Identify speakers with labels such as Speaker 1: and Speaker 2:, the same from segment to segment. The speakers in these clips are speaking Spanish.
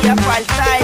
Speaker 1: a faltar.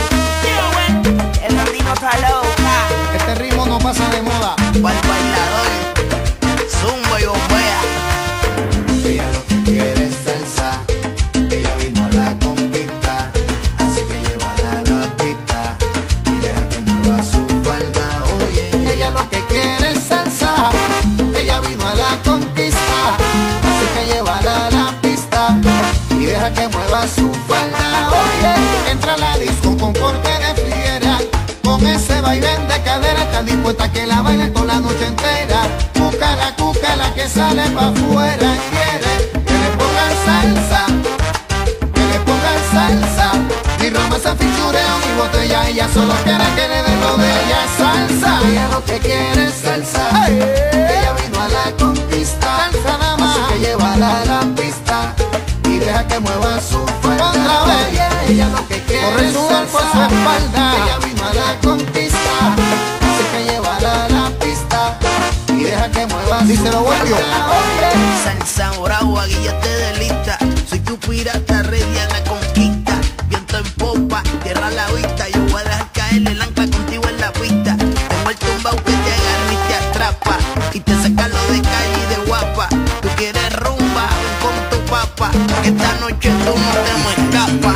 Speaker 1: El andino está loca.
Speaker 2: Este ritmo no pasa de moda.
Speaker 1: Para el bailador, zumba y bombea.
Speaker 3: Ella lo que quiere es salsa, ella vino a la conquista, así que llévala a la pista y deja que mueva su falda. Oye,
Speaker 2: Ella lo que quiere es salsa. Ella vino a la conquista, así que llévala a la pista y deja que mueva su falda. Oye, entra a la disco con porte de fiera, con ese baile de cadera, está dispuesta a que la baile toda la noche entera. Cúcala que sale pa' afuera. Quiere que le pongan salsa, que le pongan salsa. Ni romance, fichureo, ni botella. Ella solo quiere que le den lo de ella. Salsa, ella lo que quiere es salsa. Ella vino a la conquista, salsa nada más, así que llévala a la pista y deja que mueva su falda. Otra vez, ella lo que quiere es salsa por su espalda. Ella vino a la conquista, así que llévala a la pista y deja que mueva. Díselo, Bolio.
Speaker 1: Salsa brava, guíate de lista. Soy tu pirata, ready a la conquista. Viento en popa, tierra a la vista. Yo voy a dejar caer el ancla contigo en la pista. Tengo el tumbao que te agarra y te atrapa y te saca lo de calle y de guapa. Tú quieres rumba, ven con tu papa, que esta noche tú no te me escapas.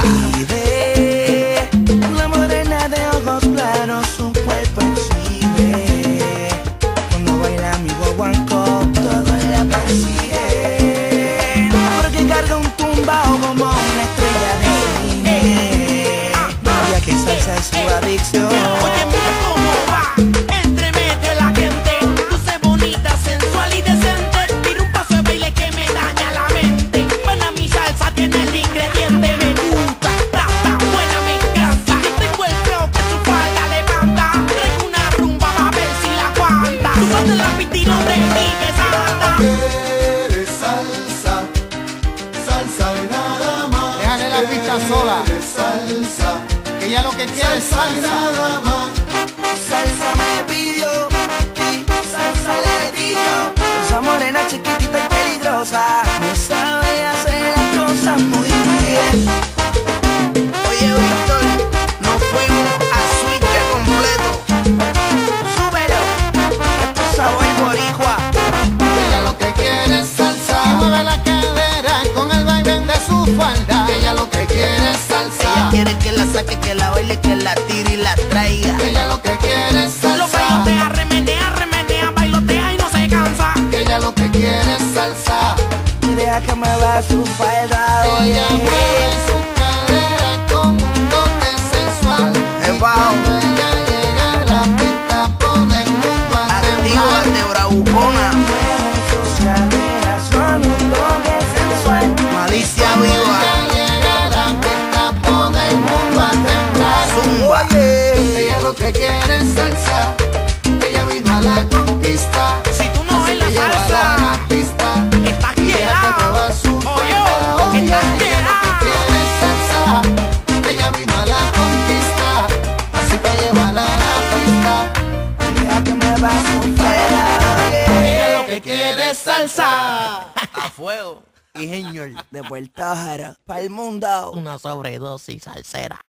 Speaker 1: Vive, una morena de ojos claros, su cuerpo exhibe. Cuando baila mi guaguancó, todo la persigue. Porque carga un tumbao como una estrella de cine. Ya que salsa es su adicción.
Speaker 4: Oye, mira cómo va, entremete la gente. Luce bonita, sensual y decente. Tira un paso de baile que me daña la mente. Buena mi salsa, tiene el ingrediente. Me gusta, está buena, me encanta. Yo tengo el flow que su falda levanta. Traigo una rumba pa' ver si la aguanta. Tú vas de la pista y no te digas anda.
Speaker 3: quiere salsa, salsa y nada más.
Speaker 2: Déjale la pista sola,
Speaker 3: Quiere salsa,
Speaker 2: que ella lo que quiere es
Speaker 3: salsa y
Speaker 2: salsa.
Speaker 3: nada más.
Speaker 1: Salsa me pidió, y salsa le dio. Esa morena chiquitita y peligrosa me sabe hacer las cosas muy bien. Oye, Víctor, nos fuimos a switch completo. Súbelo, esto es sabor boricua.
Speaker 2: Ella lo que quiere es salsa y mueve la cadera con el baile de su falda. Ella lo que quiere es
Speaker 1: Ella
Speaker 2: salsa.
Speaker 1: quiere que la saque, que la baile, que la tire y la traiga.
Speaker 2: Ella lo que quiere es
Speaker 4: Lo
Speaker 2: salsa.
Speaker 4: bailotea, remenea, bailotea y no se cansa.
Speaker 2: Ella lo que quiere es salsa.
Speaker 1: Y deja que me va su falda, oye.
Speaker 2: Ella mueve su cadera con un toque sensual. Y
Speaker 1: Wow.
Speaker 2: cuando ella llega a la pista pone el mundo a temblar.
Speaker 1: Actívate, bravucona. Malicia viva.
Speaker 2: Ella llega a la pista pone el mundo a temblar.
Speaker 1: Zumba.
Speaker 2: Ella lo que quiere es salsa. Ella vino a la conquista.
Speaker 4: Si tú no bailas
Speaker 2: Llévala a
Speaker 4: salsa,
Speaker 2: la pista
Speaker 4: estás
Speaker 2: y deja que
Speaker 4: quedado.
Speaker 2: mueva su
Speaker 4: Oye,
Speaker 2: falda. Oye,
Speaker 4: estás
Speaker 2: ella lo que
Speaker 4: quedado.
Speaker 2: quiere es salsa. Ella vino a la conquista, así que llévala a la pista y deja que mueva su falda. Ella lo que quiere es salsa.
Speaker 1: A fuego. Y señor, de Puerto Jara, para el mundo.
Speaker 4: Una sobredosis salsera.